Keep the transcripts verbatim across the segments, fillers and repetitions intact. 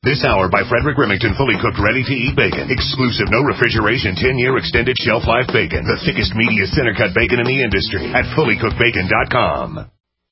This hour by Frederick Remington, fully cooked, ready-to-eat bacon. Exclusive, no refrigeration, ten-year extended shelf life bacon. The thickest, meatiest, center-cut bacon in the industry at fully cooked bacon dot com.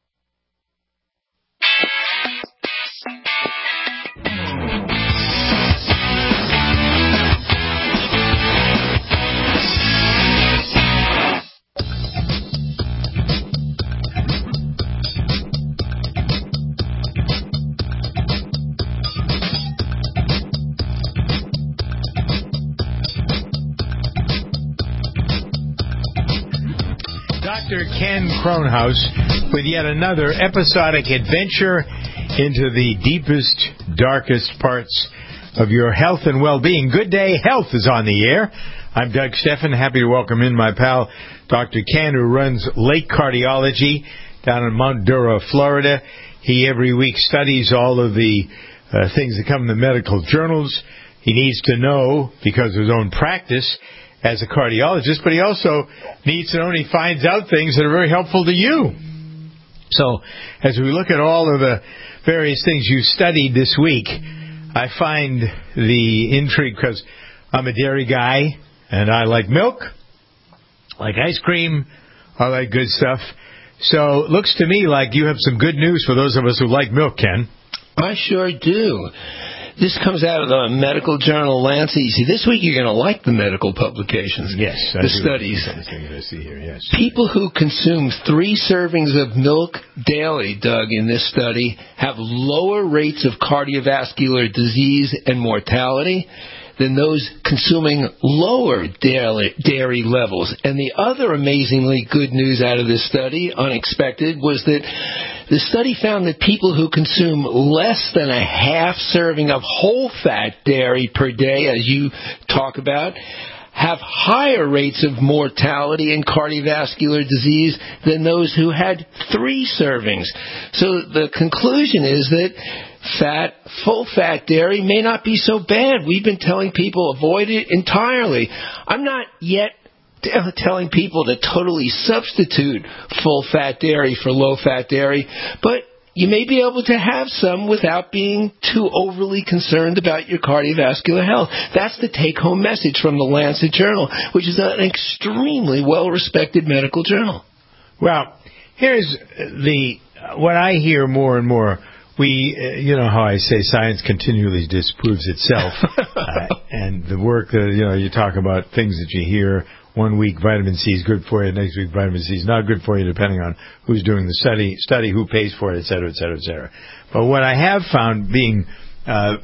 Doctor Ken Kronhaus with yet another episodic adventure into the deepest, darkest parts of your health and well-being. Good Day Health is on the air. I'm Doug Steffen. Happy to welcome in my pal, Doctor Ken, who runs Lake Cardiology down in Mount Dura, Florida. He every week studies all of the uh, things that come in the medical journals. He needs to know, because of his own practice as a cardiologist, but he also needs to know, and he finds out things that are very helpful to you. So, as we look at all of the various things you studied this week, I find the intrigue, because I'm a dairy guy, and I like milk, I like ice cream, I like good stuff. So, it looks to me like you have some good news for those of us who like milk, Ken. I sure do. This comes out of the medical journal Lancet. You see, this week you're going to like the medical publications. Yes, the I studies. I see here, yes. People who consume three servings of milk daily, Doug, in this study, have lower rates of cardiovascular disease and mortality than those consuming lower dairy, dairy levels. And the other amazingly good news out of this study, unexpected, was that the study found that people who consume less than a half serving of whole-fat dairy per day, as you talk about, have higher rates of mortality and cardiovascular disease than those who had three servings. So the conclusion is that fat, full-fat dairy may not be so bad. We've been telling people avoid it entirely. I'm not yet t- telling people to totally substitute full-fat dairy for low-fat dairy, but you may be able to have some without being too overly concerned about your cardiovascular health. That's the take-home message from the Lancet Journal, which is an extremely well-respected medical journal. Well, here's the what I hear more and more. We, uh, you know how I say science continually disproves itself, uh, and the work that, you know, you talk about things that you hear. One week vitamin C is good for you, next week vitamin C is not good for you, depending on who's doing the study, study who pays for it, et cetera, et cetera, et cetera. But what I have found being uh,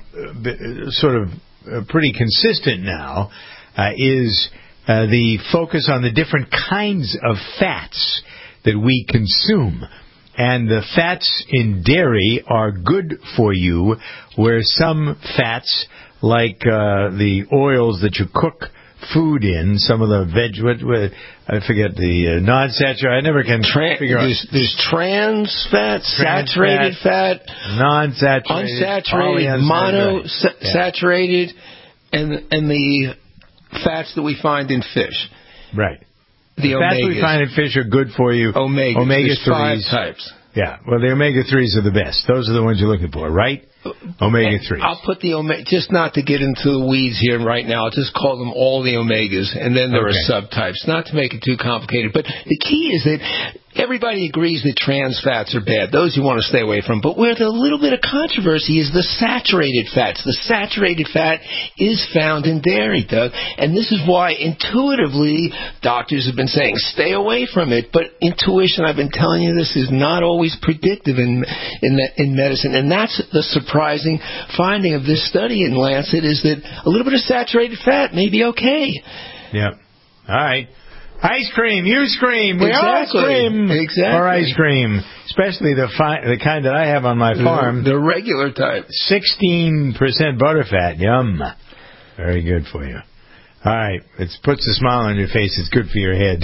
sort of uh, pretty consistent now uh, is uh, the focus on the different kinds of fats that we consume. And the fats in dairy are good for you, where some fats, like uh, the oils that you cook food in, some of the veg, what, what, I forget the uh, non-saturated, I never can Tran- figure out. There's, there's trans fat, Trans saturated fat, fat non-saturated, unsaturated, monosaturated, and and the fats that we find in fish. Right. The, the fats we find in fish are good for you. Omegas. Omega There's five threes. types. Yeah. Well, the omega threes are the best. Those are the ones you're looking for, right? Omega threes. I'll put the omega, just not to get into the weeds here right now, I'll just call them all the omegas, and then there okay. are subtypes, not to make it too complicated. But the key is that everybody agrees that trans fats are bad, those you want to stay away from. But where the little bit of controversy is the saturated fats. The saturated fat is found in dairy, Doug, and this is why intuitively doctors have been saying stay away from it. But intuition, I've been telling you this, is not always predictive in in, the, in medicine, and that's the surprising finding of this study in Lancet, is that a little bit of saturated fat may be okay. Yeah. All right. Ice cream, you scream. We exactly. all scream exactly. for ice cream, especially the fi- the kind that I have on my farm. The, the regular type. sixteen percent butterfat. Yum. Very good for you. All right. It puts a smile on your face. It's good for your head,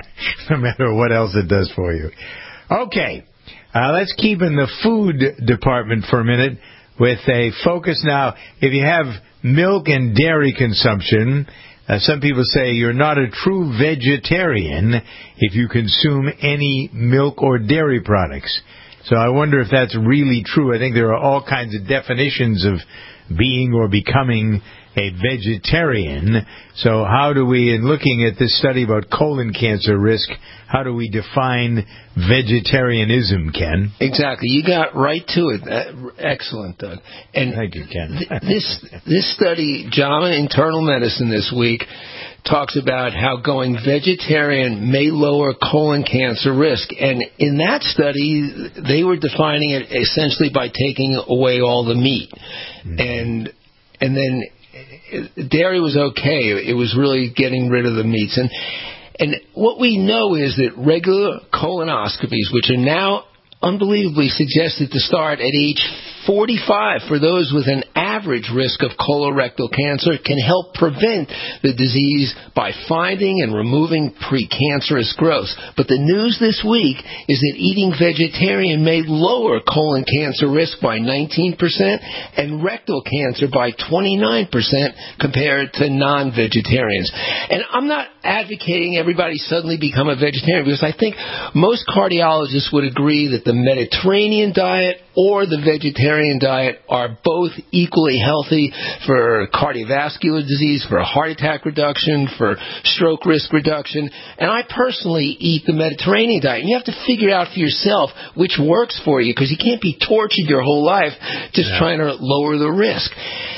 no matter what else it does for you. Okay. Uh, let's keep in the food department for a minute with a focus now. If you have milk and dairy consumption, Uh, some people say you're not a true vegetarian if you consume any milk or dairy products. So I wonder if that's really true. I think there are all kinds of definitions of being or becoming a vegetarian. So how do we, in looking at this study about colon cancer risk, how do we define vegetarianism, Ken? Exactly. You got right to it. Uh, excellent, Doug. And Thank you, Ken. th- this this study, JAMA Internal Medicine this week, talks about how going vegetarian may lower colon cancer risk. And in that study, they were defining it essentially by taking away all the meat. Mm-hmm. And and then dairy was okay. It was really getting rid of the meats. And and what we know is that regular colonoscopies, which are now unbelievably suggested to start at age forty-five for those with an average risk of colorectal cancer, can help prevent the disease by finding and removing precancerous growths. But the news this week is that eating vegetarian may lower colon cancer risk by nineteen percent and rectal cancer by twenty-nine percent compared to non-vegetarians. And I'm not advocating everybody suddenly become a vegetarian, because I think most cardiologists would agree that the Mediterranean diet or the vegetarian diet are both equally healthy for cardiovascular disease, for heart attack reduction, for stroke risk reduction. And I personally eat the Mediterranean diet. And you have to figure out for yourself which works for you, because you can't be tortured your whole life just yeah. trying to lower the risk.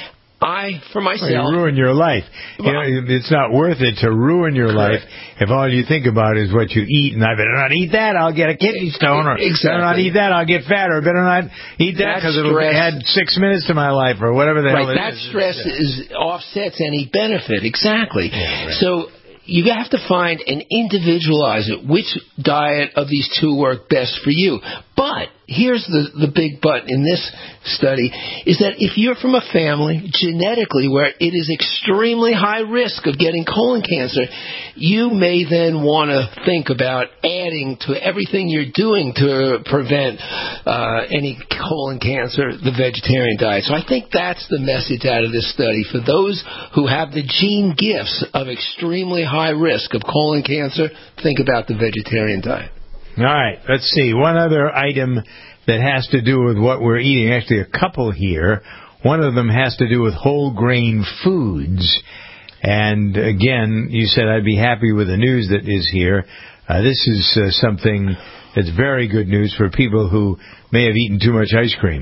I, for myself... Well, you ruin your life. You know, it's not worth it to ruin your correct. life if all you think about is what you eat, and I better not eat that, I'll get a kidney stone, or exactly. better not eat that, I'll get fat, or better not eat that because it'll add six minutes to my life, or whatever the right, hell it that is. That stress yeah. is, offsets any benefit. Exactly. Yeah, right. So you have to find and individualize it, which diet of these two work best for you. But here's the, the big but in this study, is that if you're from a family genetically where it is extremely high risk of getting colon cancer, you may then want to think about adding to everything you're doing to prevent uh, any colon cancer the vegetarian diet. So I think that's the message out of this study. For those who have the gene gifts of extremely high risk of colon cancer, think about the vegetarian diet. All right, let's see. One other item that has to do with what we're eating, actually a couple here. One of them has to do with whole grain foods. And again, you said I'd be happy with the news that is here. Uh, this is uh, something that's very good news for people who may have eaten too much ice cream.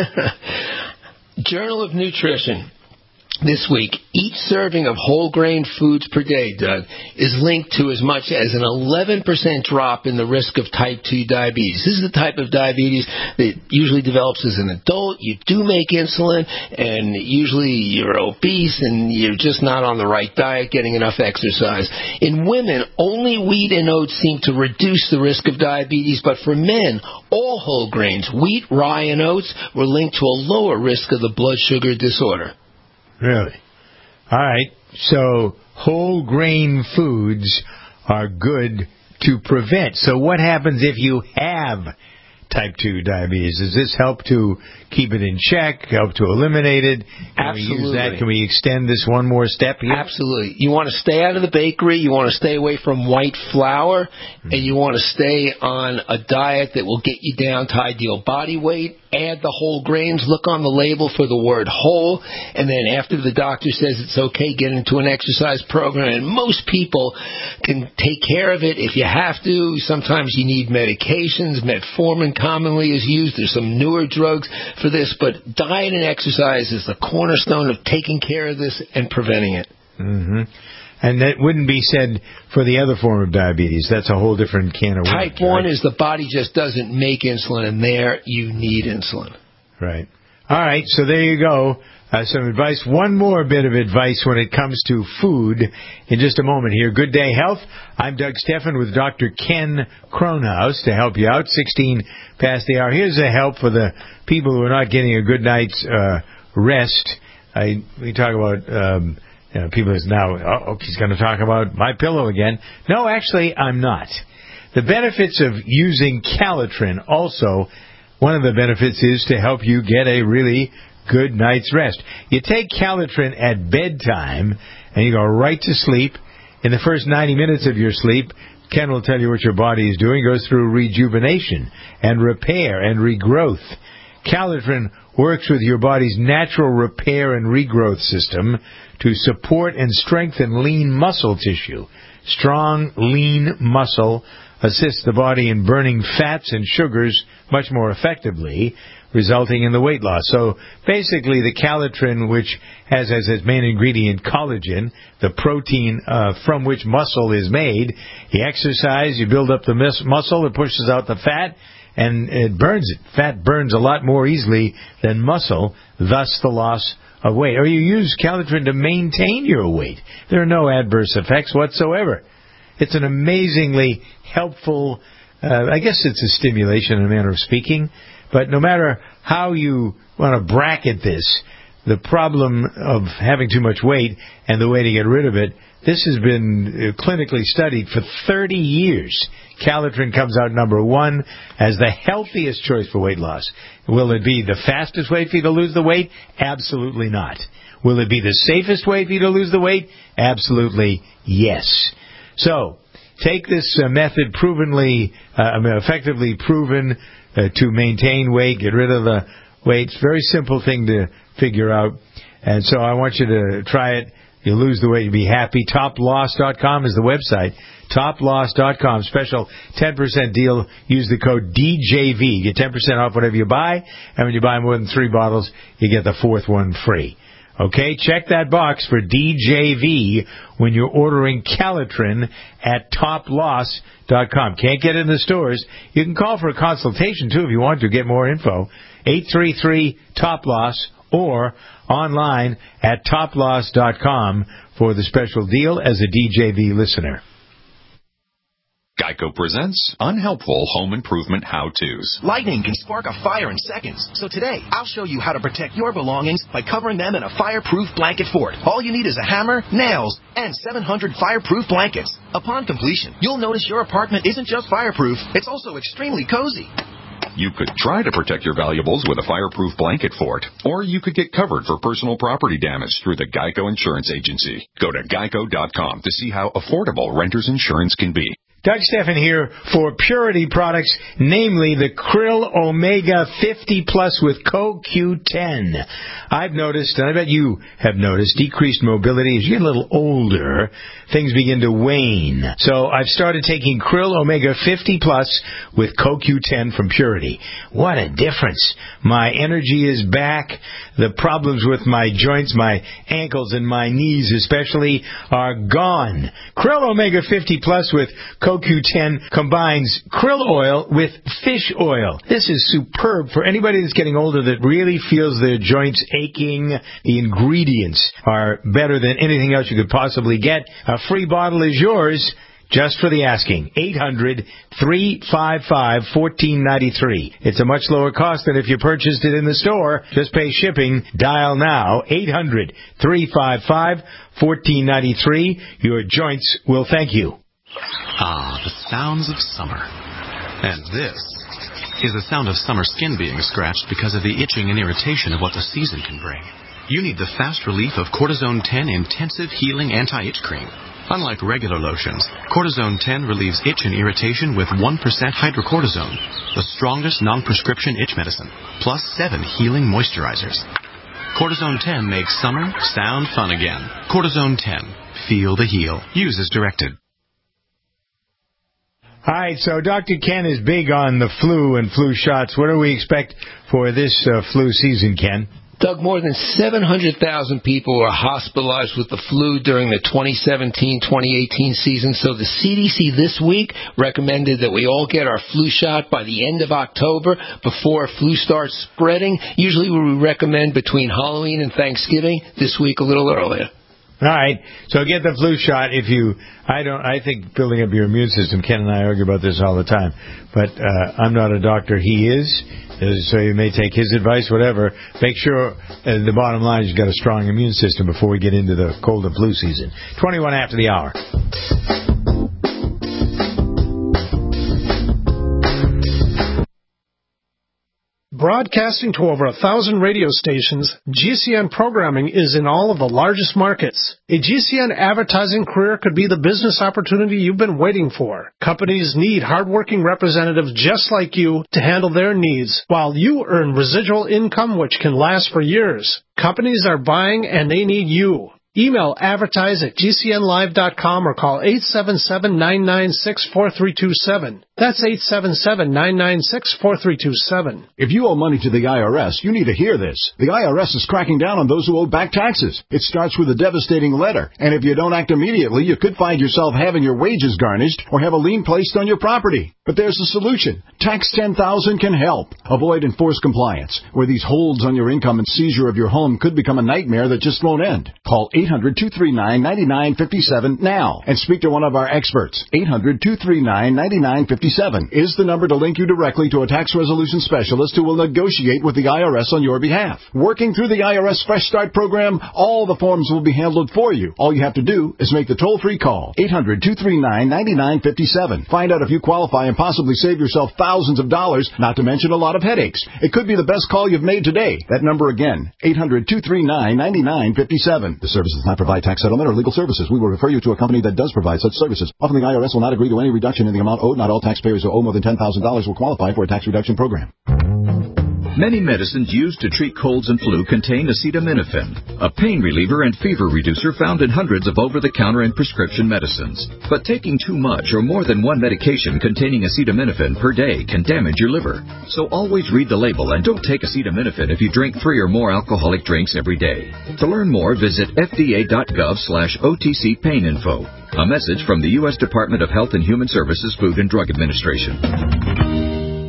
Journal of Nutrition. This week, each serving of whole grain foods per day, Doug, is linked to as much as an eleven percent drop in the risk of type two diabetes. This is the type of diabetes that usually develops as an adult. You do make insulin, and usually you're obese, and you're just not on the right diet, getting enough exercise. In women, only wheat and oats seem to reduce the risk of diabetes, but for men, all whole grains, wheat, rye, and oats, were linked to a lower risk of the blood sugar disorder. Really? All right. So whole grain foods are good to prevent. So what happens if you have type two diabetes? Does this help to keep it in check, help to eliminate it? Can Absolutely. we use that? Can we extend this one more step here? Absolutely. You want to stay out of the bakery, you want to stay away from white flour, mm-hmm. and you want to stay on a diet that will get you down to ideal body weight. Add the whole grains, look on the label for the word whole, and then after the doctor says it's okay, get into an exercise program. And most people can take care of it if you have to. Sometimes you need medications. Metformin commonly is used. There's some newer drugs for this, but diet and exercise is the cornerstone of taking care of this and preventing it. Mm-hmm. And that wouldn't be said for the other form of diabetes. That's a whole different can of worms. Type one right? is the body just doesn't make insulin, and there you need insulin. Right. All right, so there you go. Uh, some advice. One more bit of advice when it comes to food in just a moment here. Good Day Health. I'm Doug Steffen with Doctor Ken Kronhaus to help you out. sixteen past the hour. Here's a help for the people who are not getting a good night's uh, rest. I, we talk about... Um, You know, people is now, oh, he's going to talk about My Pillow again. No, actually, I'm not. The benefits of using Calitrin also, one of the benefits is to help you get a really good night's rest. You take Calitrin at bedtime, and you go right to sleep. In the first ninety minutes of your sleep, Ken will tell you what your body is doing. It goes through rejuvenation and repair and regrowth. Calitrin works with your body's natural repair and regrowth system to support and strengthen lean muscle tissue. Strong, lean muscle assists the body in burning fats and sugars much more effectively, resulting in the weight loss. So basically the Calitrin, which has as its main ingredient collagen, the protein uh, from which muscle is made, you exercise, you build up the mus- muscle, it pushes out the fat, and it burns it. Fat burns a lot more easily than muscle, thus the loss of weight. Or you use Calitrin to maintain your weight. There are no adverse effects whatsoever. It's an amazingly helpful, uh, I guess it's a stimulation in a manner of speaking, but no matter how you want to bracket this, the problem of having too much weight and the way to get rid of it, this has been clinically studied for thirty years. Calitrin comes out number one as the healthiest choice for weight loss. Will it be the fastest way for you to lose the weight? Absolutely not. Will it be the safest way for you to lose the weight? Absolutely yes. So, take this uh, method provenly, uh, effectively proven uh, to maintain weight, get rid of the weight. It's a very simple thing to figure out. And so I want you to try it. You'll lose the weight. You'll be happy. Top Loss dot com is the website. Top Loss dot com. Special ten percent deal. Use the code D J V. Get ten percent off whatever you buy. And when you buy more than three bottles, you get the fourth one free. Okay, check that box for D J V when you're ordering Calitrin at Top Loss dot com. Can't get it in the stores. You can call for a consultation, too, if you want to get more info. eight three three Top Loss or online at Top Loss dot com for the special deal as a D J V listener. Geico presents Unhelpful Home Improvement How-Tos. Lightning can spark a fire in seconds. So today, I'll show you how to protect your belongings by covering them in a fireproof blanket fort. All you need is a hammer, nails, and seven hundred fireproof blankets. Upon completion, you'll notice your apartment isn't just fireproof, it's also extremely cozy. You could try to protect your valuables with a fireproof blanket fort, or you could get covered for personal property damage through the Geico Insurance Agency. Go to geico dot com to see how affordable renter's insurance can be. Doug Steffen here for Purity products, namely the Krill Omega fifty plus with Co Q ten. I've noticed, and I bet you have noticed, decreased mobility. As you get a little older, things begin to wane. So I've started taking Krill Omega fifty plus with Co Q ten from Purity. What a difference. My energy is back. The problems with my joints, my ankles and my knees especially, are gone. Krill Omega fifty plus with Co Q ten combines krill oil with fish oil. This is superb for anybody that's getting older that really feels their joints aching. The ingredients are better than anything else you could possibly get. A free bottle is yours just for the asking. eight hundred, three five five, one four nine three. It's a much lower cost than if you purchased it in the store. Just pay shipping. Dial now. eight hundred, three five five, one four nine three. Your joints will thank you. Ah, the sounds of summer. And this is the sound of summer skin being scratched because of the itching and irritation of what the season can bring. You need the fast relief of Cortisone ten Intensive Healing Anti-Itch Cream. Unlike regular lotions, Cortisone ten relieves itch and irritation with one percent hydrocortisone, the strongest non-prescription itch medicine, plus seven healing moisturizers. Cortisone ten makes summer sound fun again. Cortisone ten. Feel the heal. Use as directed. All right, so Doctor Ken is big on the flu and flu shots. What do we expect for this uh, flu season, Ken? Doug, more than seven hundred thousand people were hospitalized with the flu during the twenty seventeen twenty eighteen season, so the C D C this week recommended that we all get our flu shot by the end of October before flu starts spreading. Usually we recommend between Halloween and Thanksgiving. This week a little earlier. All right, so get the flu shot if you, I don't, I think building up your immune system, Ken and I argue about this all the time, but uh, I'm not a doctor, he is, so you may take his advice, whatever. Make sure, uh, the bottom line is you've got a strong immune system before we get into the cold and flu season. twenty-one after the hour. Broadcasting to over a thousand radio stations, G C N programming is in all of the largest markets. A G C N advertising career could be the business opportunity you've been waiting for. Companies need hardworking representatives just like you to handle their needs, while you earn residual income which can last for years. Companies are buying and they need you. Email advertise at G C N live dot com or call eight seven seven, nine nine six, four three two seven. That's eight seven seven, nine nine six, four three two seven. If you owe money to the I R S, you need to hear this. The I R S is cracking down on those who owe back taxes. It starts with a devastating letter, and if you don't act immediately, you could find yourself having your wages garnished or have a lien placed on your property. But there's a solution. Tax ten thousand can help. Avoid enforced compliance, where these holds on your income and seizure of your home could become a nightmare that just won't end. Call eight hundred, two three nine, nine nine five seven now and speak to one of our experts. eight hundred, two three nine, nine nine five seven is the number to link you directly to a tax resolution specialist who will negotiate with the I R S on your behalf. Working through the I R S Fresh Start program, all the forms will be handled for you. All you have to do is make the toll-free call. eight hundred, two three nine, nine nine five seven. Find out if you qualify and possibly save yourself thousands of dollars, not to mention a lot of headaches. It could be the best call you've made today. That number again, eight hundred, two three nine, nine nine five seven. The service does not provide tax settlement or legal services. We will refer you to a company that does provide such services. Often the I R S will not agree to any reduction in the amount owed. Not all taxpayers who owe more than ten thousand dollars will qualify for a tax reduction program. Many medicines used to treat colds and flu contain acetaminophen, a pain reliever and fever reducer found in hundreds of over-the-counter and prescription medicines. But taking too much or more than one medication containing acetaminophen per day can damage your liver. So always read the label and don't take acetaminophen if you drink three or more alcoholic drinks every day. To learn more, visit F D A dot gov slash O T C pain info. A message from the U S Department of Health and Human Services Food and Drug Administration.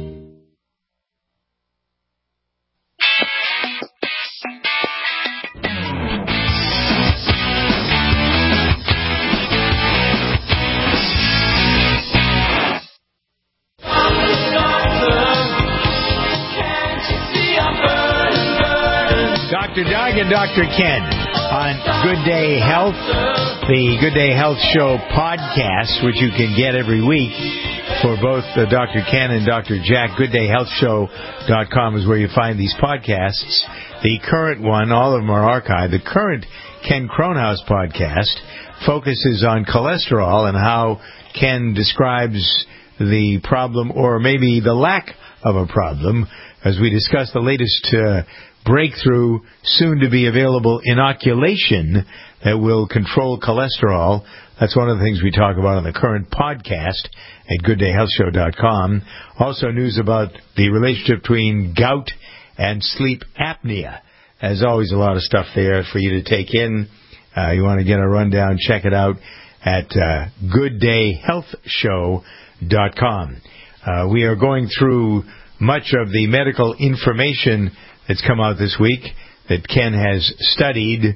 Doctor Doug and Doctor Ken on Good Day Health, the Good Day Health Show podcast, which you can get every week for both uh, Doctor Ken and Doctor Jack. good day health show dot com is where you find these podcasts. The current one, all of them are archived. The current Ken Kronhaus podcast focuses on cholesterol and how Ken describes the problem, or maybe the lack of a problem, as we discuss the latest uh, breakthrough, soon-to-be available inoculation that will control cholesterol. That's one of the things we talk about on the current podcast at good day health show dot com. Also news about the relationship between gout and sleep apnea. As always, a lot of stuff there for you to take in. Uh, you want to get a rundown, check it out at uh, good day health show dot com. Uh, we are going through much of the medical information that's come out this week that Ken has studied.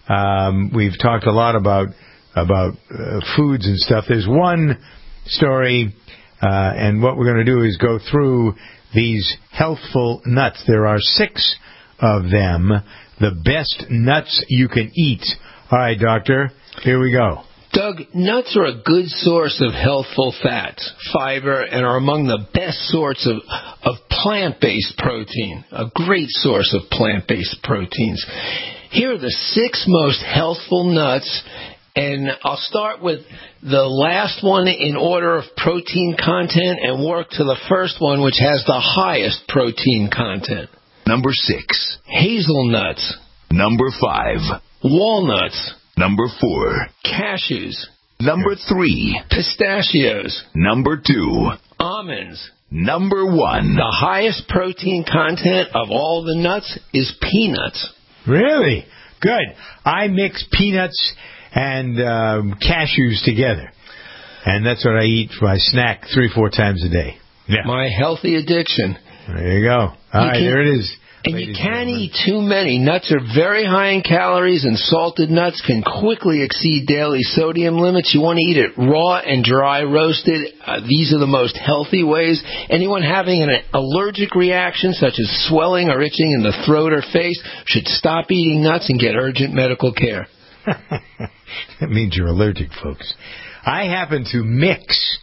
Um, we've talked a lot about about uh, foods and stuff. There's one story, uh, and what we're going to do is go through these healthful nuts. There are six of them, the best nuts you can eat. All right, Doctor, here we go. Doug, nuts are a good source of healthful fats, fiber, and are among the best sorts of, of plant-based protein, a great source of plant-based proteins. Here are the six most healthful nuts, and I'll start with the last one in order of protein content and work to the first one, which has the highest protein content. Number six. Hazelnuts. Number five. Walnuts. Number four. Cashews. Number three. Pistachios. Number two. Almonds. Number one. The highest protein content of all the nuts is peanuts. Really? Good. I mix peanuts and um, cashews together. And that's what I eat for my snack three, four times a day. Yeah. My healthy addiction. There you go. All you right, can, there it is. And you can't eat too many. Nuts are very high in calories, and salted nuts can quickly exceed daily sodium limits. You want to eat it raw and dry roasted. Uh, these are the most healthy ways. Anyone having an allergic reaction, such as swelling or itching in the throat or face, should stop eating nuts and get urgent medical care. That means you're allergic, folks. I happen to mix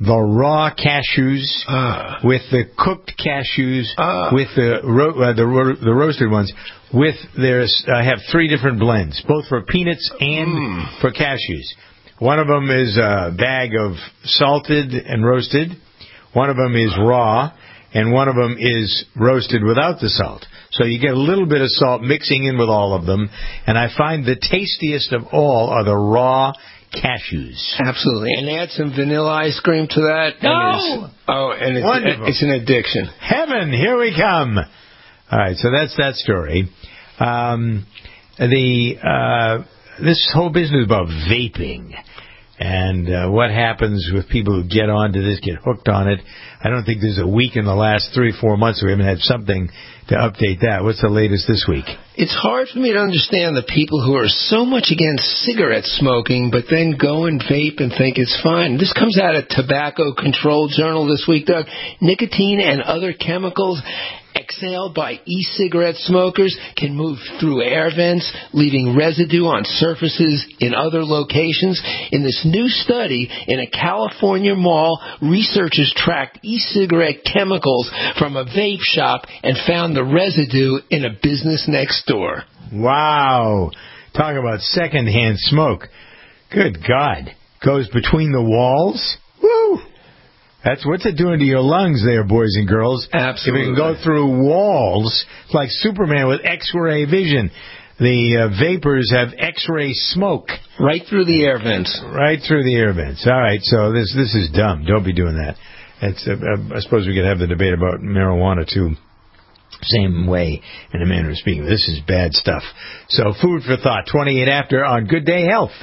the raw cashews uh, with the cooked cashews uh, with the ro- uh, the, ro- the roasted ones. With there's I have three different blends, both for peanuts and mm. for cashews. One of them is a bag of salted and roasted. One of them is raw, and one of them is roasted without the salt. So you get a little bit of salt mixing in with all of them, and I find the tastiest of all are the raw cashews. Absolutely. And add some vanilla ice cream to that. No! And it's, oh, and it's, Wonderful. It's an addiction. Heaven, here we come. All right, so that's that story. Um, the uh, this whole business about vaping and uh, what happens with people who get onto this, get hooked on it. I don't think there's a week in the last three, four months we haven't had something to update that. What's the latest this week? It's hard for me to understand the people who are so much against cigarette smoking, but then go and vape and think it's fine. This comes out of Tobacco Control Journal this week, Doug. Nicotine and other chemicals exhaled by e-cigarette smokers can move through air vents, leaving residue on surfaces in other locations. In this new study in a California mall, researchers tracked e-cigarette chemicals from a vape shop and found the residue in a business next door. Wow. Talk about secondhand smoke. Good God. Goes between the walls? Woo! That's what's it doing to your lungs there, boys and girls. Absolutely. If it can go through walls, it's like Superman with X-ray vision. The uh, vapors have X-ray smoke. Right through the air vents. Right through the air vents. All right, so this this is dumb. Don't be doing that. It's, uh, I suppose we could have the debate about marijuana, too. Same way, in a manner of speaking. This is bad stuff. So, food for thought. twenty-eight after on Good Day Health.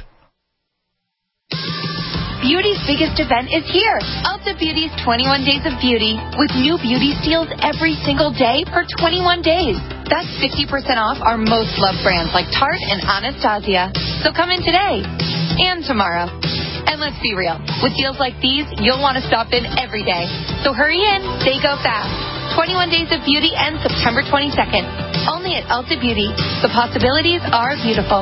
Beauty's biggest event is here. Ulta Beauty's twenty-one Days of Beauty with new beauty steals every single day for twenty-one days. That's fifty percent off our most loved brands like Tarte and Anastasia. So come in today and tomorrow. And let's be real, with deals like these, you'll want to stop in every day. So hurry in, they go fast. twenty-one Days of Beauty ends September twenty-second. Only at Ulta Beauty. The possibilities are beautiful.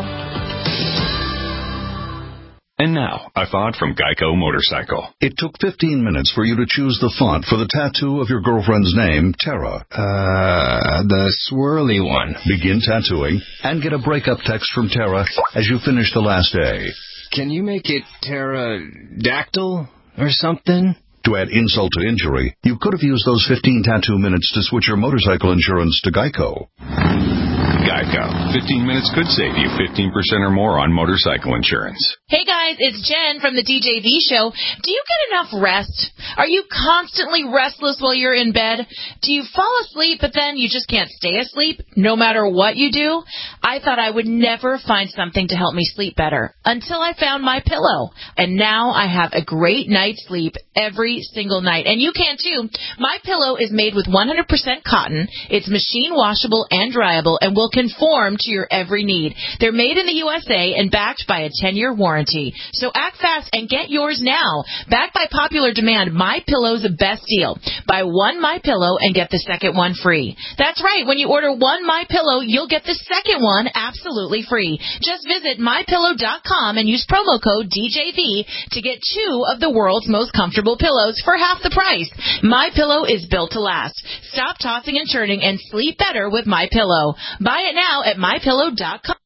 And now, a thought from Geico Motorcycle. It took fifteen minutes for you to choose the font for the tattoo of your girlfriend's name, Tara. Uh, the swirly one. Begin tattooing and get a breakup text from Tara as you finish the last A. Can you make it pterodactyl or something? To add insult to injury, you could have used those fifteen tattoo minutes to switch your motorcycle insurance to Geico. Geico. fifteen minutes could save you fifteen percent or more on motorcycle insurance. Hey guys, it's Jen from the D J V Show. Do you get enough rest? Are you constantly restless while you're in bed? Do you fall asleep but then you just can't stay asleep no matter what you do? I thought I would never find something to help me sleep better until I found MyPillow. And now I have a great night's sleep every single night. And you can too. MyPillow is made with one hundred percent cotton. It's machine washable and dryable and will conform to your every need. They're made in the U S A and backed by a ten-year warranty. So act fast and get yours now. Backed by popular demand, MyPillow's the best deal. Buy one MyPillow and get the second one free. That's right. When you order one MyPillow, you'll get the second one absolutely free. Just visit my pillow dot com and use promo code D J V to get two of the world's most comfortable pillows for half the price. MyPillow is built to last. Stop tossing and turning and sleep better with MyPillow. Buy it now at my pillow dot com.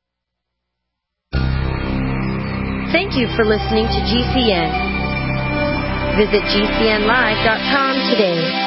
Thank you for listening to G C N. Visit G C N live dot com today.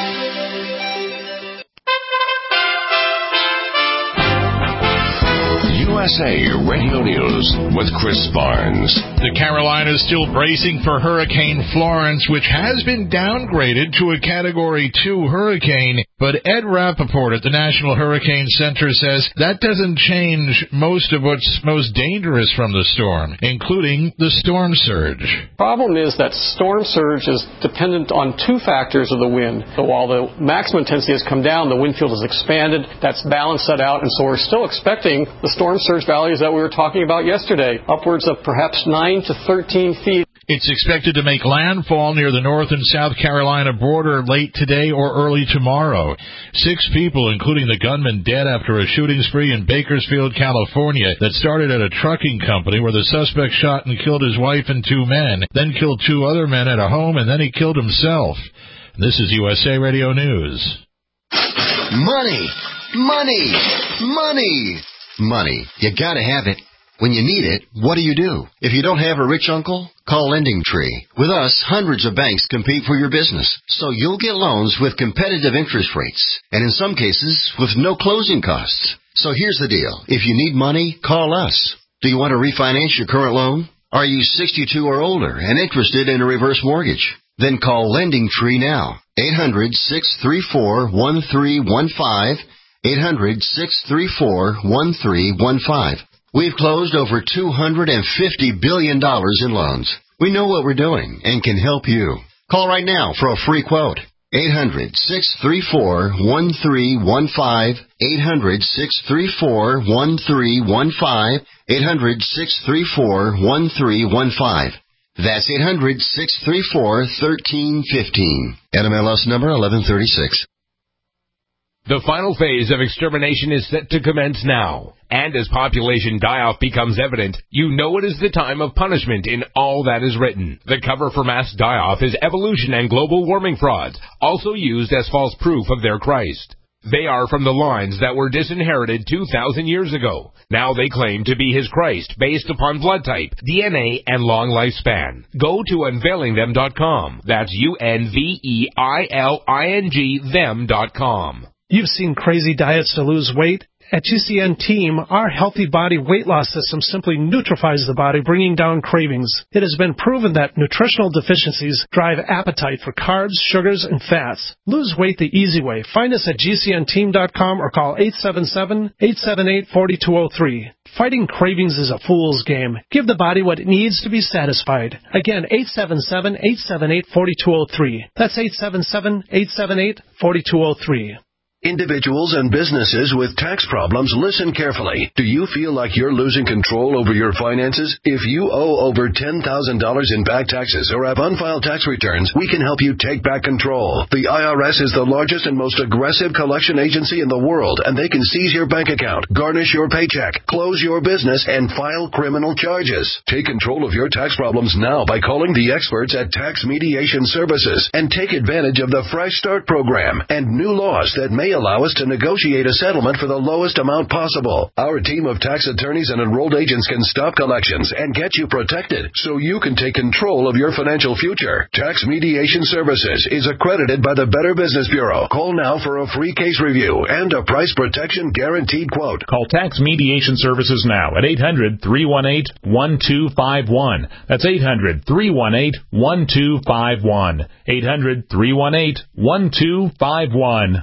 U S A Radio News with Chris Barnes. The Carolinas still bracing for Hurricane Florence, which has been downgraded to a Category two hurricane. But Ed Rappaport at the National Hurricane Center says that doesn't change most of what's most dangerous from the storm, including the storm surge. Problem is that storm surge is dependent on two factors of the wind. So while the maximum intensity has come down, the wind field has expanded. That's balanced that out, and so we're still expecting the storm surge values that we were talking about yesterday, upwards of perhaps nine to thirteen feet. It's expected to make landfall near the North and South Carolina border late today or early tomorrow. Six people, including the gunman, dead after a shooting spree in Bakersfield, California, that started at a trucking company where the suspect shot and killed his wife and two men, then killed two other men at a home, and then he killed himself. This is U S A Radio News. Money, money, money, money. You gotta have it. When you need it, what do you do? If you don't have a rich uncle, call Lending Tree. With us, hundreds of banks compete for your business, so you'll get loans with competitive interest rates, and in some cases, with no closing costs. So here's the deal. If you need money, call us. Do you want to refinance your current loan? Are you sixty-two or older and interested in a reverse mortgage? Then call Lending Tree now. eight hundred, six three four, one three one five. eight hundred, six three four, one three one five. We've closed over two hundred fifty billion dollars in loans. We know what we're doing and can help you. Call right now for a free quote. eight hundred, six three four, one three one five. eight hundred, six three four, one three one five. eight hundred, six three four, one three one five. That's eight hundred, six three four, one three one five. N M L S number eleven thirty-six. The final phase of extermination is set to commence now. And as population die-off becomes evident, you know it is the time of punishment in all that is written. The cover for mass die-off is evolution and global warming frauds, also used as false proof of their Christ. They are from the lines that were disinherited two thousand years ago. Now they claim to be his Christ based upon blood type, D N A, and long lifespan. Go to unveiling them dot com. That's U N V E I L I N G them dot com. You've seen crazy diets to lose weight. At G C N Team, our Healthy Body Weight Loss System simply neutralizes the body, bringing down cravings. It has been proven that nutritional deficiencies drive appetite for carbs, sugars, and fats. Lose weight the easy way. Find us at G C N team dot com or call eight seven seven, eight seven eight, four two zero three. Fighting cravings is a fool's game. Give the body what it needs to be satisfied. Again, eight seven seven, eight seven eight, four two zero three. That's eight seven seven, eight seven eight, four two zero three. Individuals and businesses with tax problems, listen carefully. Do you feel like you're losing control over your finances? If you owe over ten thousand dollars in back taxes or have unfiled tax returns, we can help you take back control. The I R S is the largest and most aggressive collection agency in the world, and they can seize your bank account, garnish your paycheck, close your business, and file criminal charges. Take control of your tax problems now by calling the experts at Tax Mediation Services and take advantage of the Fresh Start program and new laws that may allow us to negotiate a settlement for the lowest amount possible. Our team of tax attorneys and enrolled agents can stop collections and get you protected so you can take control of your financial future. Tax Mediation Services is accredited by the Better Business Bureau. Call now for a free case review and a price protection guaranteed quote. Call Tax Mediation Services now at eight hundred, three one eight, one two five one. That's eight hundred, three one eight, one two five one. eight hundred, three one eight, one two five one.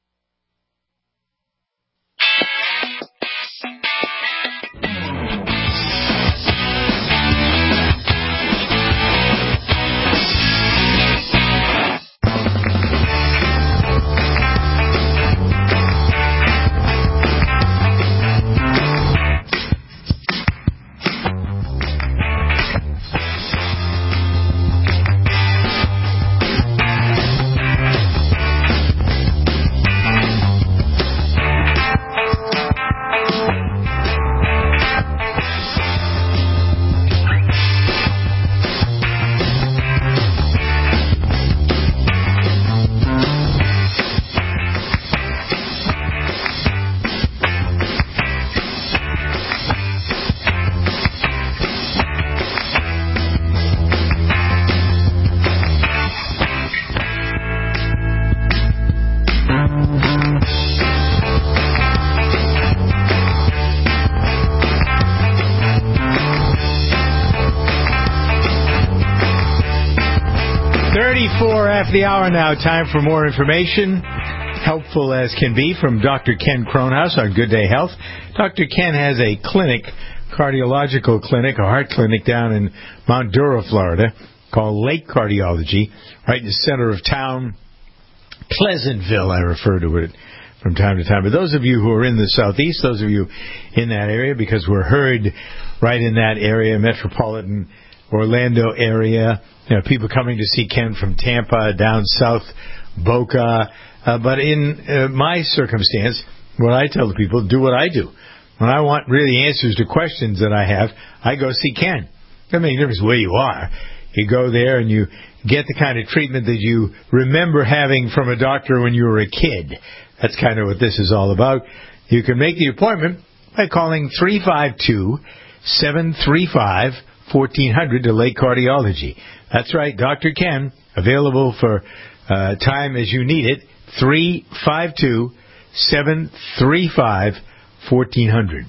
thirty-four after the hour now. Time for more information, helpful as can be, from Doctor Ken Kronhaus on Good Day Health. Doctor Ken has a clinic, cardiological clinic, a heart clinic down in Mount Dura, Florida, called Lake Cardiology, right in the center of town. Pleasantville, I refer to it from time to time. But those of you who are in the southeast, those of you in that area, because we're heard right in that area, metropolitan Orlando area. You know, people coming to see Ken from Tampa, down south, Boca. Uh, but in uh, my circumstance, what I tell the people, do what I do. When I want really answers to questions that I have, I go see Ken. Doesn't make any difference where you are. You go there and you get the kind of treatment that you remember having from a doctor when you were a kid. That's kind of what this is all about. You can make the appointment by calling three five two, seven three five, one four zero zero to Lake Cardiology. That's right, Doctor Ken, available for uh, time as you need it, three five two, seven three five, one four zero zero.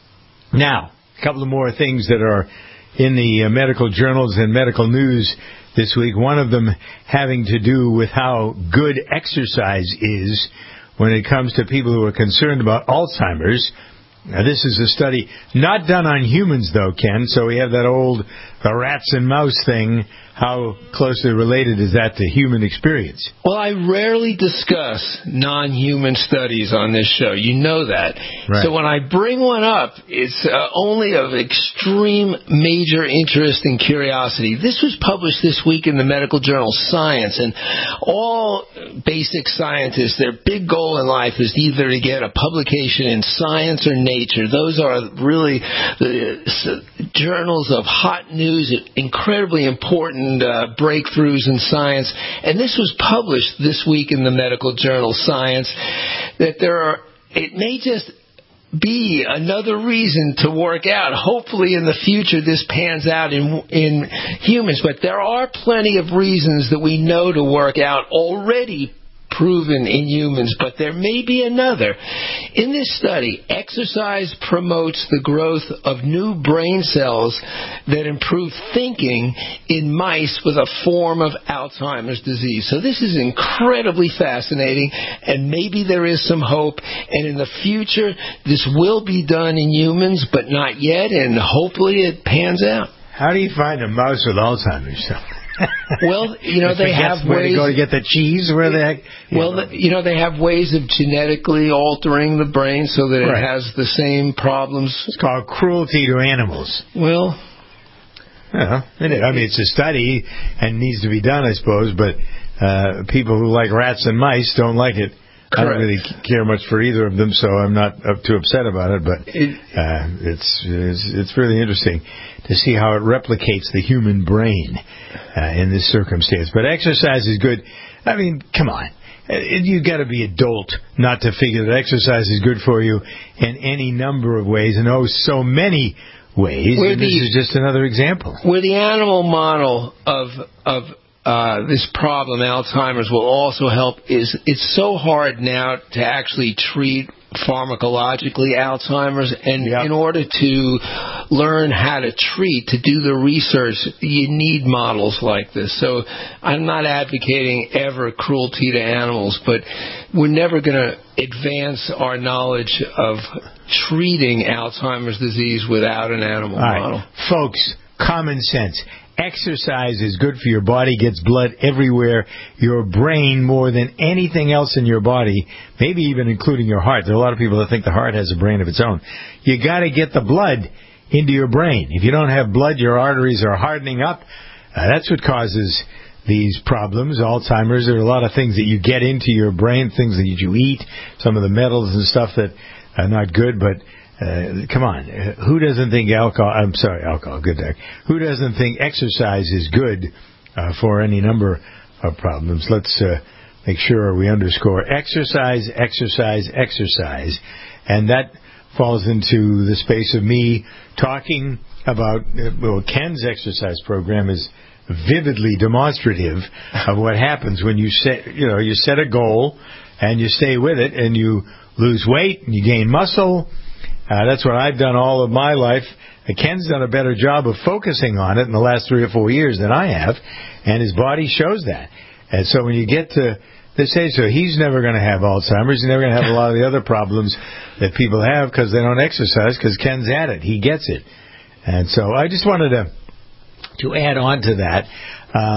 Now, a couple of more things that are in the uh, medical journals and medical news this week. One of them having to do with how good exercise is when it comes to people who are concerned about Alzheimer's. Now, this is a study not done on humans, though, Ken, so we have that old the rats and mouse thing. How closely related is that to human experience? Well, I rarely discuss non-human studies on this show. You know that. Right. So when I bring one up, it's uh, only of extreme major interest and curiosity. This was published this week in the medical journal Science, and all basic scientists, their big goal in life is either to get a publication in Science or Nature. Those are really the journals of hot news, incredibly important Uh, breakthroughs in science. And this was published this week in the medical journal Science, that there are, it may just be another reason to work out. Hopefully in the future this pans out in in humans, but there are plenty of reasons that we know to work out already proven in humans, but there may be another. In this study, exercise promotes the growth of new brain cells that improve thinking in mice with a form of Alzheimer's disease. So this is incredibly fascinating, and maybe there is some hope, and in the future this will be done in humans, but not yet, and hopefully it pans out. How do you find a mouse with Alzheimer's? Well, you know, they have where ways to go to get the cheese. Where the heck? Well, the, you know, they have ways of genetically altering the brain so that Right. it has the same problems. It's called cruelty to animals. Well, yeah, it is. I mean, it's a study and needs to be done, I suppose. But uh, people who like rats and mice don't like it. I don't really care much for either of them, so I'm not up too upset about it. But uh, it's, it's it's really interesting to see how it replicates the human brain uh, in this circumstance. But exercise is good. I mean, come on. You've got to be adult not to figure that exercise is good for you in any number of ways, and oh, so many ways. We're And this the- is just another example. where the animal model of of uh, this problem, Alzheimer's, will also help is it's so hard now to actually treat pharmacologically Alzheimer's, and in order to learn how to treat, to do the research, you need models like this. So I'm not advocating ever cruelty to animals, but we're never going to advance our knowledge of treating Alzheimer's disease without an animal All right. model. Folks, common sense. Exercise is good for your body, gets blood everywhere, your brain more than anything else in your body, maybe even including your heart. There are a lot of people that think the heart has a brain of its own. You got to get the blood into your brain. If you don't have blood, your arteries are hardening up. Uh, that's what causes these problems, Alzheimer's. There are a lot of things that you get into your brain, things that you eat, some of the metals and stuff that are not good, but Uh, come on, uh, who doesn't think alcohol, I'm sorry, alcohol, good day. Who doesn't think exercise is good uh, for any number of problems? Let's uh, make sure we underscore exercise, exercise, exercise. And that falls into the space of me talking about, uh, well, Ken's exercise program is vividly demonstrative of what happens when you set, you know, you set a goal and you stay with it and you lose weight and you gain muscle. Uh, that's what I've done all of my life. Uh, Ken's done a better job of focusing on it in the last three or four years than I have, and his body shows that. And so when you get to this age, so he's never going to have Alzheimer's. He's never going to have a lot of the other problems that people have because they don't exercise, because Ken's at it. He gets it. And so I just wanted to to add on to that. Um,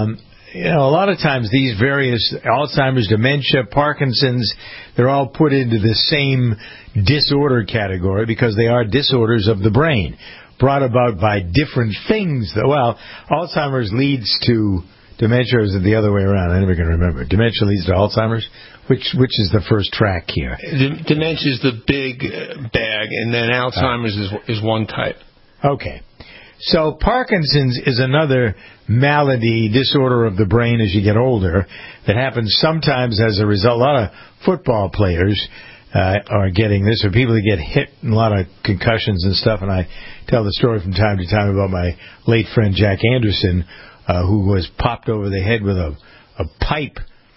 you know, a lot of times these various Alzheimer's, dementia, Parkinson's, they're all put into the same disorder category because they are disorders of the brain brought about by different things. Well, Alzheimer's leads to dementia, or is it the other way around? I never can remember. Dementia leads to Alzheimer's? Which which is the first track here? D- dementia is the big bag, and then Alzheimer's uh, is is one type. Okay. So Parkinson's is another malady, disorder of the brain as you get older, that happens sometimes as a result. A lot of football players uh, are getting this, or people that get hit in a lot of concussions and stuff. And I tell the story from time to time about my late friend Jack Anderson, uh, who was popped over the head with a, a pipe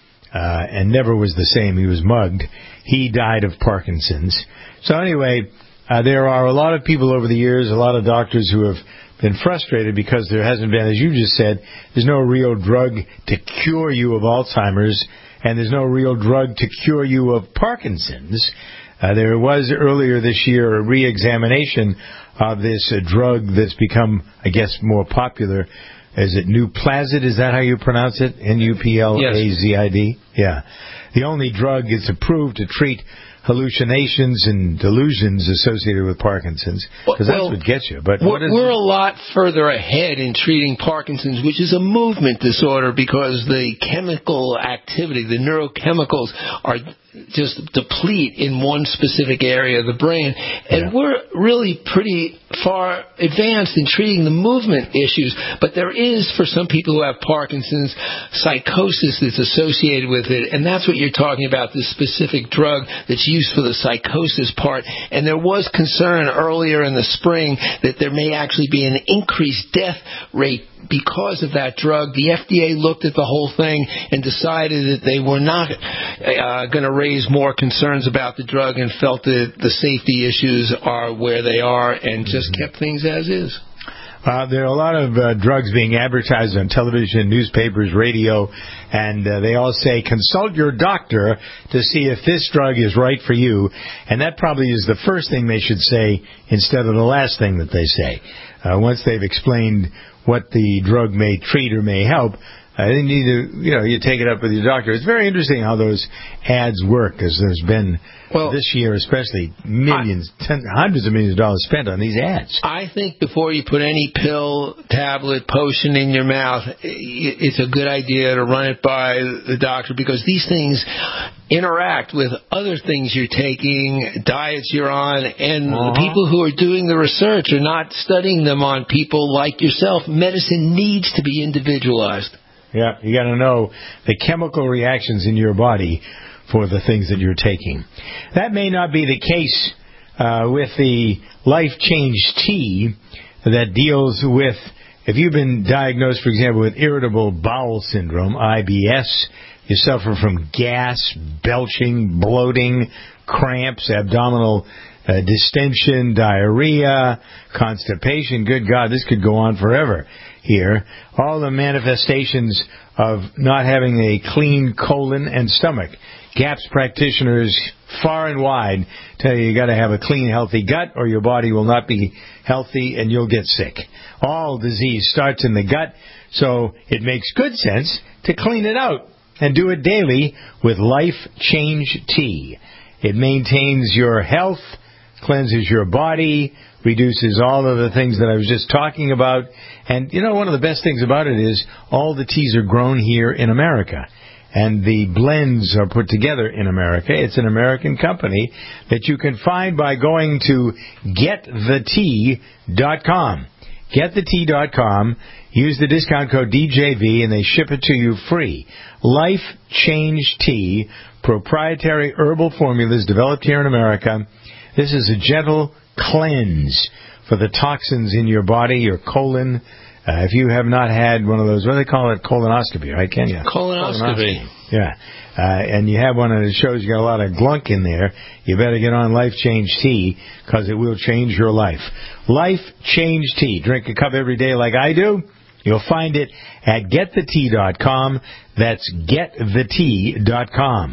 uh, and never was the same. He was mugged. He died of Parkinson's. So anyway, uh, there are a lot of people over the years, a lot of doctors who have been frustrated because there hasn't been, as you just said, there's no real drug to cure you of Alzheimer's, and there's no real drug to cure you of Parkinson's. Uh, there was earlier this year a re-examination of this uh, drug that's become, I guess, more popular. Is it Nuplazid? Is that how you pronounce it? N U P L A Z I D? Yes. Yeah. The only drug that's approved to treat hallucinations and delusions associated with Parkinson's, because well, that's what gets you. But we're, what is we're it? a lot further ahead in treating Parkinson's, which is a movement disorder because the chemical activity, the neurochemicals, are just deplete in one specific area of the brain. And yeah. we're really pretty far advanced in treating the movement issues. But there is, for some people who have Parkinson's, psychosis that's associated with it. And that's what you're talking about, this specific drug that's used for the psychosis part. And there was concern earlier in the spring that there may actually be an increased death rate because of that drug. The F D A looked at the whole thing and decided that they were not uh, going to raise more concerns about the drug and felt that the safety issues are where they are and just mm-hmm. kept things as is. Uh, there are a lot of uh, drugs being advertised on television, newspapers, radio, and uh, they all say, consult your doctor to see if this drug is right for you. And that probably is the first thing they should say instead of the last thing that they say. Uh, once they've explained what the drug may treat or may help, uh, they need to, you know, you take it up with your doctor. It's very interesting how those ads work, because there's been, well, this year especially, millions, I, ten, hundreds of millions of dollars spent on these ads. I think before you put any pill, tablet, potion in your mouth, it's a good idea to run it by the doctor, because these things interact with other things you're taking, diets you're on, and uh-huh. the people who are doing the research are not studying them on people like yourself. Medicine needs to be individualized. Yeah, you got to know the chemical reactions in your body for the things that you're taking. That may not be the case uh, with the Life Change Tea that deals with, if you've been diagnosed, for example, with irritable bowel syndrome, I B S, you suffer from gas, belching, bloating, cramps, abdominal uh, distension, diarrhea, constipation. Good God, this could go on forever here. All the manifestations of not having a clean colon and stomach. GAPS practitioners far and wide tell you you got to have a clean, healthy gut, or your body will not be healthy and you'll get sick. All disease starts in the gut, so it makes good sense to clean it out and do it daily with Life Change Tea. It maintains your health, cleanses your body, reduces all of the things that I was just talking about. And, you know, one of the best things about it is all the teas are grown here in America. And the blends are put together in America. It's an American company that you can find by going to get the tea dot com. get the tea dot com. Use the discount code D J V and they ship it to you free. Life Change Tea, proprietary herbal formulas developed here in America. This is a gentle cleanse for the toxins in your body, your colon. Uh, if you have not had one of those, what do they call it? Colonoscopy, right, Ken? Yeah. Colonoscopy. Colonoscopy. Yeah. Uh, and you have one and it shows you got a lot of glunk in there, you better get on Life Change Tea, because it will change your life. Life Change Tea. Drink a cup every day like I do. You'll find it at get the tea dot com. That's get the tea dot com.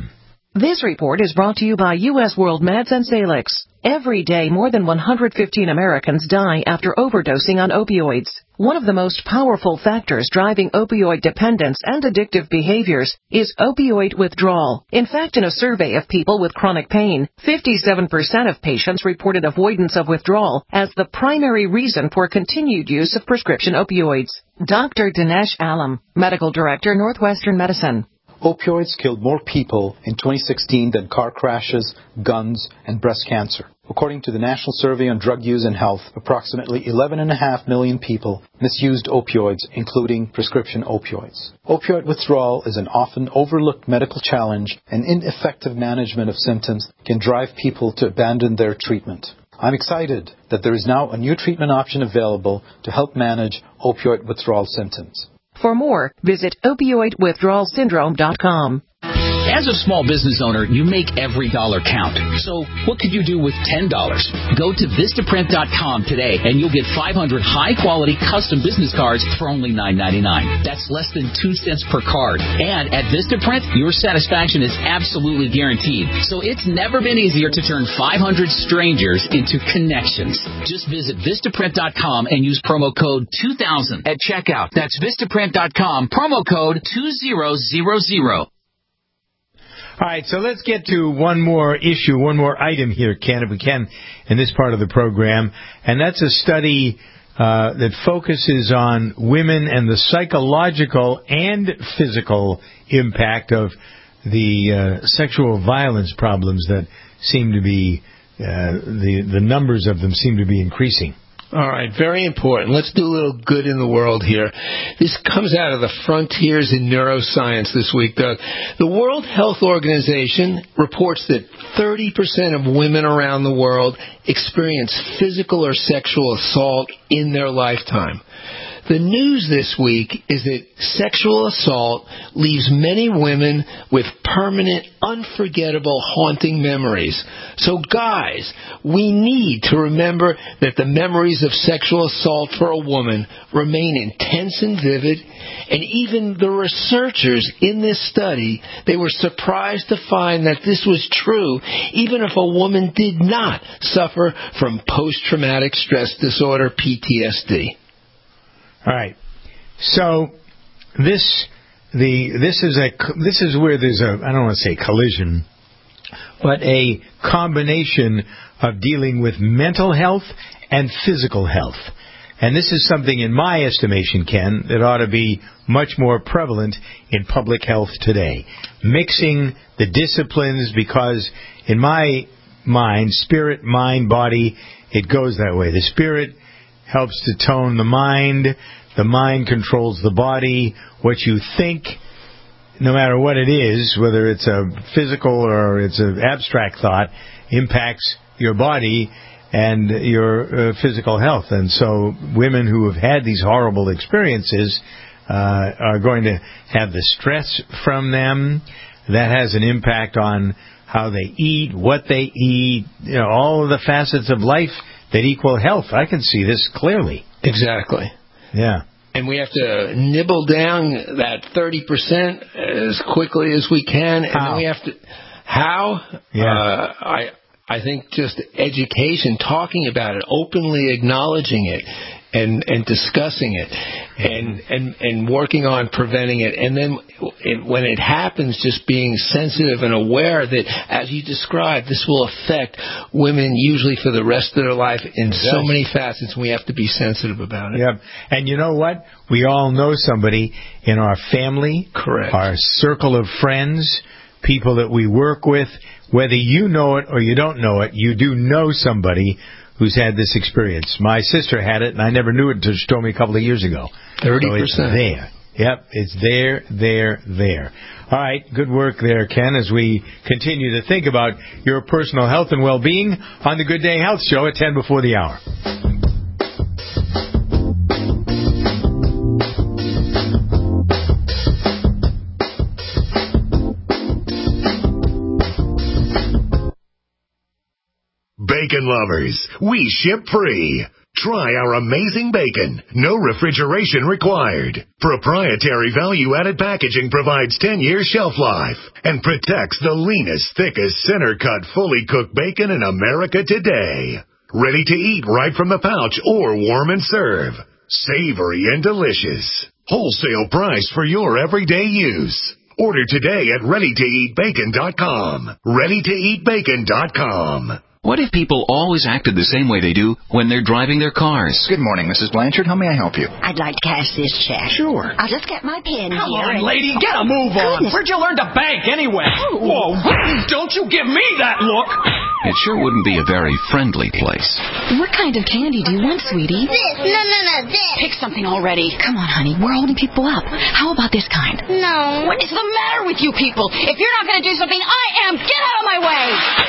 This report is brought to you by U S World Meds and Salix. Every day, more than one hundred fifteen Americans die after overdosing on opioids. One of the most powerful factors driving opioid dependence and addictive behaviors is opioid withdrawal. In fact, in a survey of people with chronic pain, fifty-seven percent of patients reported avoidance of withdrawal as the primary reason for continued use of prescription opioids. Doctor Dinesh Alam, Medical Director, Northwestern Medicine. Opioids killed more people in twenty sixteen than car crashes, guns, and breast cancer. According to the National Survey on Drug Use and Health, approximately eleven point five million people misused opioids, including prescription opioids. Opioid withdrawal is an often overlooked medical challenge, and ineffective management of symptoms can drive people to abandon their treatment. I'm excited that there is now a new treatment option available to help manage opioid withdrawal symptoms. For more, visit opioid withdrawal syndrome dot com. As a small business owner, you make every dollar count. So what could you do with ten dollars? Go to Vistaprint dot com today, and you'll get five hundred high-quality custom business cards for only nine ninety-nine. That's less than two cents per card. And at Vistaprint, your satisfaction is absolutely guaranteed. So it's never been easier to turn five hundred strangers into connections. Just visit Vistaprint dot com and use promo code two thousand at checkout. That's Vistaprint dot com, promo code two thousand. All right, so let's get to one more issue, one more item here, Ken, if we can, in this part of the program. And that's a study uh, that focuses on women and the psychological and physical impact of the uh, sexual violence problems that seem to be, uh, the, the numbers of them seem to be increasing. All right, very important. Let's do a little good in the world here. This comes out of the Frontiers in Neuroscience this week, Doug. The World Health Organization reports that thirty percent of women around the world experience physical or sexual assault in their lifetime. The news this week is that sexual assault leaves many women with permanent, unforgettable, haunting memories. So, guys, we need to remember that the memories of sexual assault for a woman remain intense and vivid, and even the researchers in this study, they were surprised to find that this was true, even if a woman did not suffer from post-traumatic stress disorder, P T S D. All right. So this the this is a this is where there's a I don't want to say collision, but a combination of dealing with mental health and physical health. And this is something, in my estimation, Ken, that ought to be much more prevalent in public health today. Mixing the disciplines, because in my mind, spirit, mind, body, it goes that way. The spirit helps to tone the mind. The mind controls the body. What you think, no matter what it is, whether it's a physical or it's an abstract thought, impacts your body and your uh, physical health. And so women who have had these horrible experiences uh, are going to have the stress from them. That has an impact on how they eat, what they eat, you know, all of the facets of life that equal health. I can see this clearly. Exactly. Yeah. And we have to nibble down that thirty percent as quickly as we can. And how? then we have to... How? Yeah. Uh, I I think just education, talking about it, openly acknowledging it, and and discussing it, and and and working on preventing it, and then it, when it happens, just being sensitive and aware that, as you described, this will affect women usually for the rest of their life in so many facets. We have to be sensitive about it. Yep. And you know what? We all know somebody in our family, correct, our circle of friends, people that we work with. Whether you know it or you don't know it, you do know somebody who's had this experience. My sister had it, and I never knew it until she told me a couple of years ago. thirty percent. So it's there. Yep, it's there, there, there. All right, good work there, Ken, as we continue to think about your personal health and well-being on the Good Day Health Show at ten before the hour. Bacon lovers, we ship free. Try our amazing bacon. No refrigeration required. Proprietary value-added packaging provides ten-year shelf life and protects the leanest, thickest, center-cut, fully cooked bacon in America today. Ready to eat right from the pouch or warm and serve. Savory and delicious. Wholesale price for your everyday use. Order today at ready to eat bacon dot com. ready to eat bacon dot com. What if people always acted the same way they do when they're driving their cars? Good morning, Missus Blanchard. How may I help you? I'd like to cash this check. Sure. I'll just get my pen Come here. on, and... lady. Get a move on. Goodness. Where'd you learn to bank anyway? Whoa. Don't you give me that look. It sure wouldn't be a very friendly place. What kind of candy do you want, sweetie? This. No, no, no, this. Pick something already. Come on, honey. We're holding people up. How about this kind? No. What is the matter with you people? If you're not going to do something, I am. Get out of my way.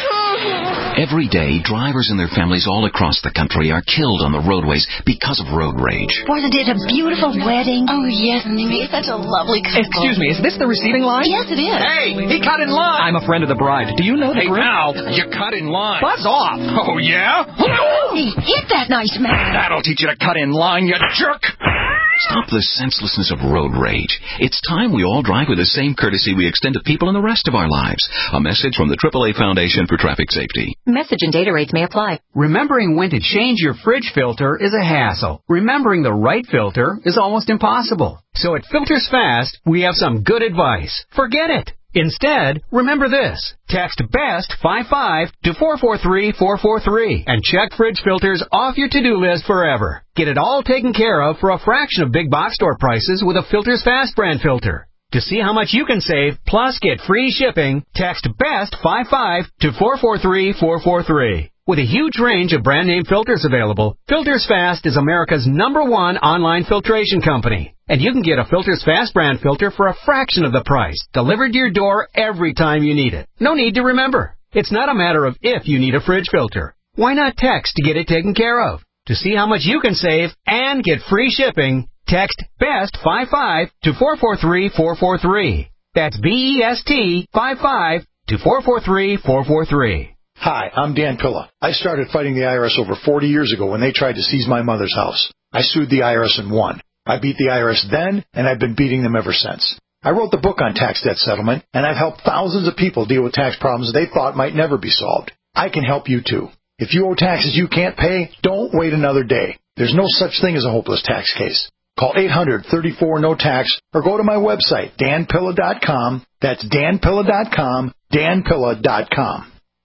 Every day, drivers and their families all across the country are killed on the roadways because of road rage. Wasn't it a beautiful wedding? Oh, yes, Mimi. Such a lovely couple. Excuse me, is this the receiving line? Yes, it is. Hey, he cut in line. I'm a friend of the bride. Do you know the Hey, groom? pal, you cut in line. Buzz off. Oh, yeah? Hey, hit that nice man. That'll teach you to cut in line, you jerk. Stop the senselessness of road rage. It's time we all drive with the same courtesy we extend to people in the rest of our lives. A message from the triple A Foundation for Traffic Safety. Message and data rates may apply. Remembering when to change your fridge filter is a hassle. Remembering the right filter is almost impossible. So at Filters Fast, we have some good advice. Forget it. Instead, remember this. Text BEST five five to four four three four four three and check fridge filters off your to-do list forever. Get it all taken care of for a fraction of big box store prices with a Filters Fast brand filter. To see how much you can save, plus get free shipping, text BEST five five to four four three four four three. With a huge range of brand name filters available, Filters Fast is America's number one online filtration company. And you can get a Filters Fast brand filter for a fraction of the price, delivered to your door every time you need it. No need to remember. It's not a matter of if you need a fridge filter. Why not text to get it taken care of? To see how much you can save and get free shipping, text BEST five five to four four three four four three. That's B E S T five five to four four three four four three. Hi, I'm Dan Pilla. I started fighting the I R S over forty years ago when they tried to seize my mother's house. I sued the I R S and won. I beat the I R S then, and I've been beating them ever since. I wrote the book on tax debt settlement, and I've helped thousands of people deal with tax problems they thought might never be solved. I can help you too. If you owe taxes you can't pay, don't wait another day. There's no such thing as a hopeless tax case. Call eight hundred, thirty-four, no tax or go to my website, dan pilla dot com. That's dan pilla dot com, dan pilla dot com.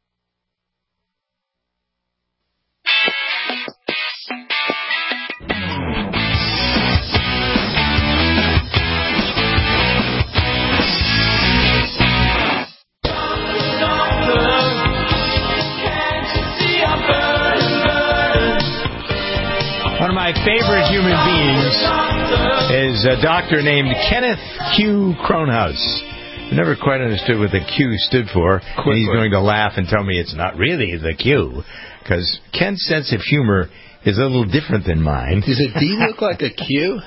One of my favorite human beings is a doctor named Kenneth Q. Kronhaus. I never quite understood what the Q stood for. And he's going to laugh and tell me it's not really the Q, because Ken's sense of humor is a little different than mine. Does a D look like a Q?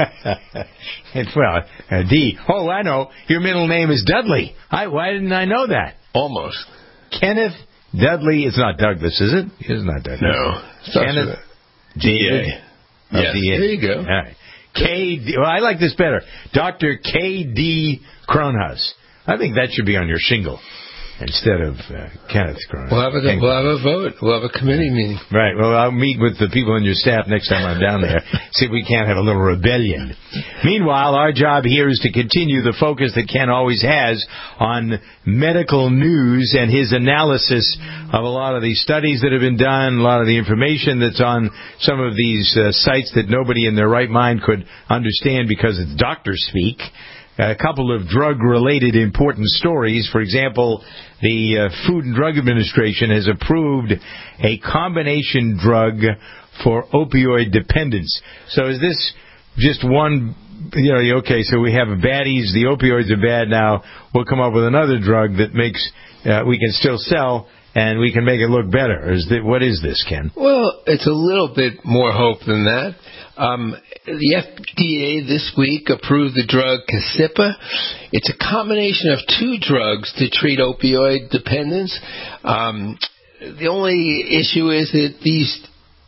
It's, well, a D. Oh, I know. Your middle name is Dudley. I, why didn't I know that? Almost. Kenneth Dudley. It's not Douglas, is it? It's not Douglas. No. Kenneth David. Yes. D A. There you go. All right. K D. Well, I like this better. Doctor K D Kronhaus. I think that should be on your shingle instead of uh, Kenneth Kronhaus. We'll have, a, we'll have a vote. We'll have a committee meeting. Right. Well, I'll meet with the people on your staff next time I'm down there. See if we can't have a little rebellion. Meanwhile, our job here is to continue the focus that Ken always has on medical news and his analysis of a lot of these studies that have been done, a lot of the information that's on some of these uh, sites that nobody in their right mind could understand because it's doctor speak. A couple of drug-related important stories. For example, the uh, Food and Drug Administration has approved a combination drug for opioid dependence. So is this just one, you know, okay, so we have baddies, the opioids are bad now, we'll come up with another drug that makes, uh, we can still sell and we can make it look better. Is that, what is this, Ken? Well, it's a little bit more hope than that. Um, the F D A this week approved the drug Casipa. It's a combination of two drugs to treat opioid dependence. Um, the only issue is that these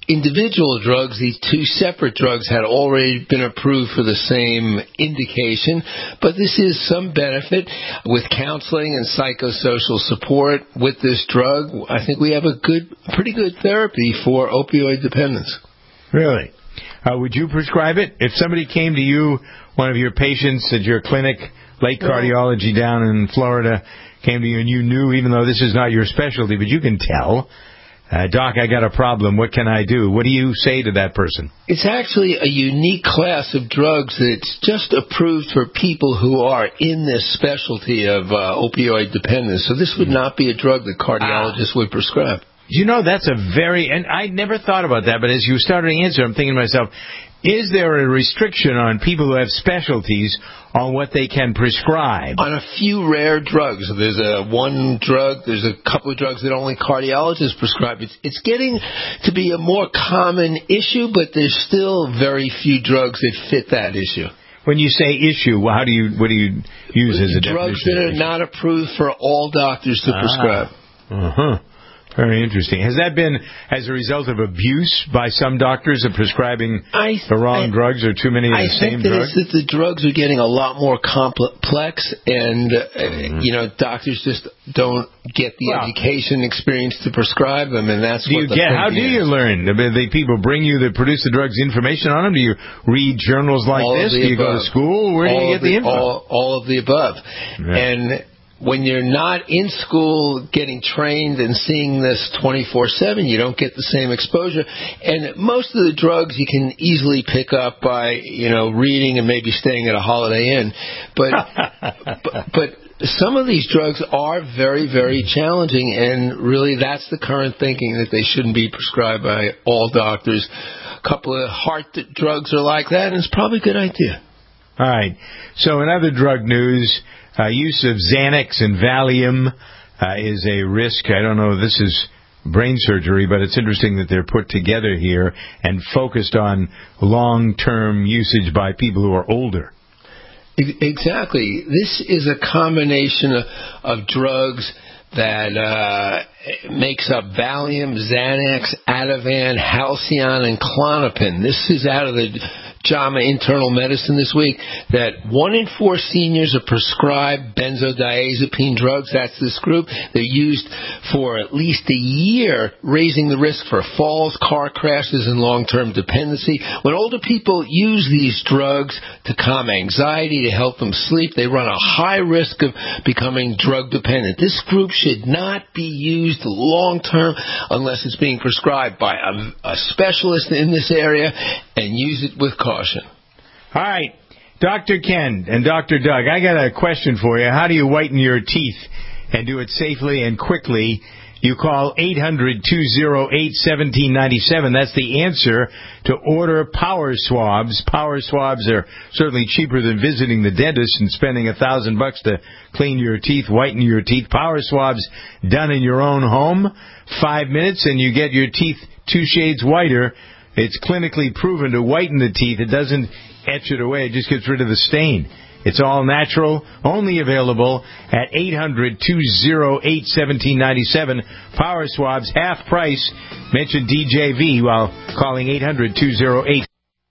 individual drugs, these two separate drugs had already been approved for the same indication, but this is some benefit with counseling and psychosocial support with this drug. I think we have a good, pretty good therapy for opioid dependence. Really? Uh, would you prescribe it? If somebody came to you, one of your patients at your clinic, Lake Cardiology down in Florida, came to you and you knew, even though this is not your specialty, but you can tell, uh, Doc, I got a problem, what can I do? What do you say to that person? It's actually a unique class of drugs that's just approved for people who are in this specialty of uh, opioid dependence. So this would not be a drug that cardiologists ah. would prescribe. You know, that's a very, and I never thought about that, but as you started to answer, I'm thinking to myself, is there a restriction on people who have specialties on what they can prescribe? On a few rare drugs. There's a one drug, there's a couple of drugs that only cardiologists prescribe. It's, it's getting to be a more common issue, but there's still very few drugs that fit that issue. When you say issue, how do you, what do you use as a definition? Drugs that are not approved for all doctors to ah. prescribe. Uh-huh. Very interesting. Has that been as a result of abuse by some doctors of prescribing I, the wrong I, drugs or too many of the I same think that drugs? it's that the drugs are getting a lot more complex, and uh, mm-hmm. you know, doctors just don't get the well, education experience to prescribe them, and that's do what you the get. How do is. you learn? The, the people bring you that produce the drugs information on them. Do you read journals like all this? Do you above. go to school? Where do all you get the, the info? All, all of the above, yeah. and. When you're not in school getting trained and seeing this twenty-four seven, you don't get the same exposure. And most of the drugs you can easily pick up by, you know, reading and maybe staying at a Holiday Inn. But, but, but some of these drugs are very, very challenging, and really that's the current thinking, that they shouldn't be prescribed by all doctors. A couple of heart drugs are like that, and it's probably a good idea. All right. So in other drug news, Uh, use of Xanax and Valium uh, is a risk. I don't know if this is brain surgery, but it's interesting that they're put together here and focused on long-term usage by people who are older. Exactly. This is a combination of, of drugs that uh, makes up Valium, Xanax, Ativan, Halcion, and Klonopin. This is out of the JAMA Internal Medicine this week, that one in four seniors are prescribed benzodiazepine drugs. That's this group. They're used for at least a year, raising the risk for falls, car crashes, and long-term dependency. When older people use these drugs to calm anxiety, to help them sleep, they run a high risk of becoming drug dependent. This group should not be used long-term unless it's being prescribed by a, a specialist in this area, and use it with caution. All right, Doctor Ken and Doctor Doug, I got a question for you. How do you whiten your teeth and do it safely and quickly? You call eight hundred, two oh eight, one seven nine seven. That's the answer to order Power Swabs. Power Swabs are certainly cheaper than visiting the dentist and spending a thousand bucks to clean your teeth, whiten your teeth. Power Swabs done in your own home. Five minutes and you get your teeth two shades whiter. It's clinically proven to whiten the teeth. It doesn't etch it away. It just gets rid of the stain. It's all natural, only available at eight hundred, two oh eight, one seven nine seven. Power Swabs, half price. Mention D J V while calling eight hundred, two oh eight.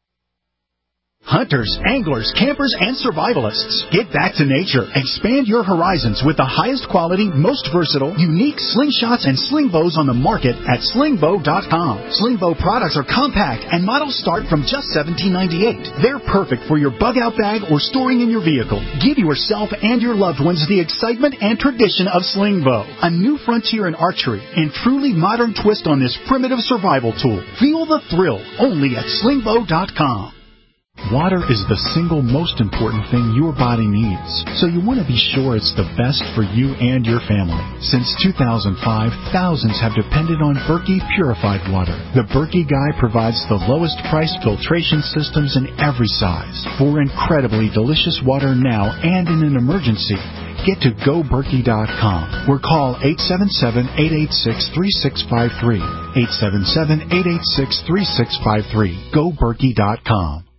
Hunters, anglers, campers, and survivalists. Get back to nature. Expand your horizons with the highest quality, most versatile, unique slingshots and sling bows on the market at sling bow dot com. Sling bow products are compact and models start from just seventeen ninety-eight. They're perfect for your bug out bag or storing in your vehicle. Give yourself and your loved ones the excitement and tradition of sling bow, a new frontier in archery and truly modern twist on this primitive survival tool. Feel the thrill only at sling bow dot com. Water is the single most important thing your body needs, so you want to be sure it's the best for you and your family. Since two thousand five, thousands have depended on Berkey purified water. The Berkey Guy provides the lowest priced filtration systems in every size for incredibly delicious water now and in an emergency. Get to go berkey dot com or call eight seven seven, eight eight six, three six five three. eight seven seven, eight eight six, three six five three. go berkey dot com.